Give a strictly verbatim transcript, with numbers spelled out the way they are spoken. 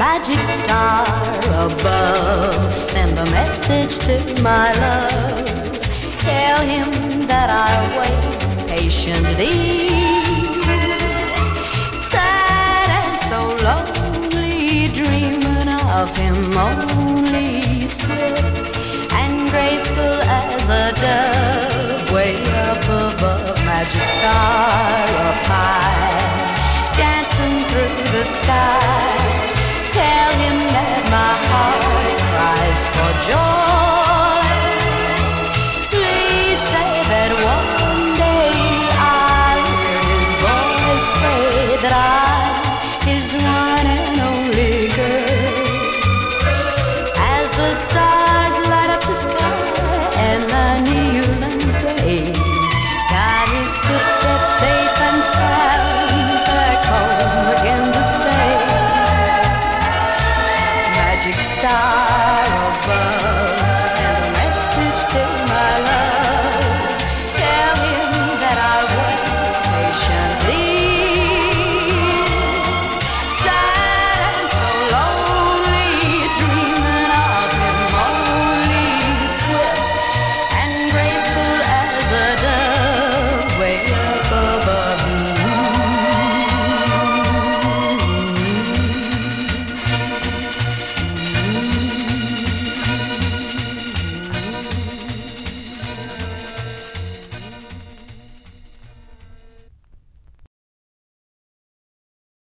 magic star above, send a message to my love. Tell him that I wait patiently. Sad and so lonely, dreaming of him only, swift and graceful as a dove, way up above, magic star up high.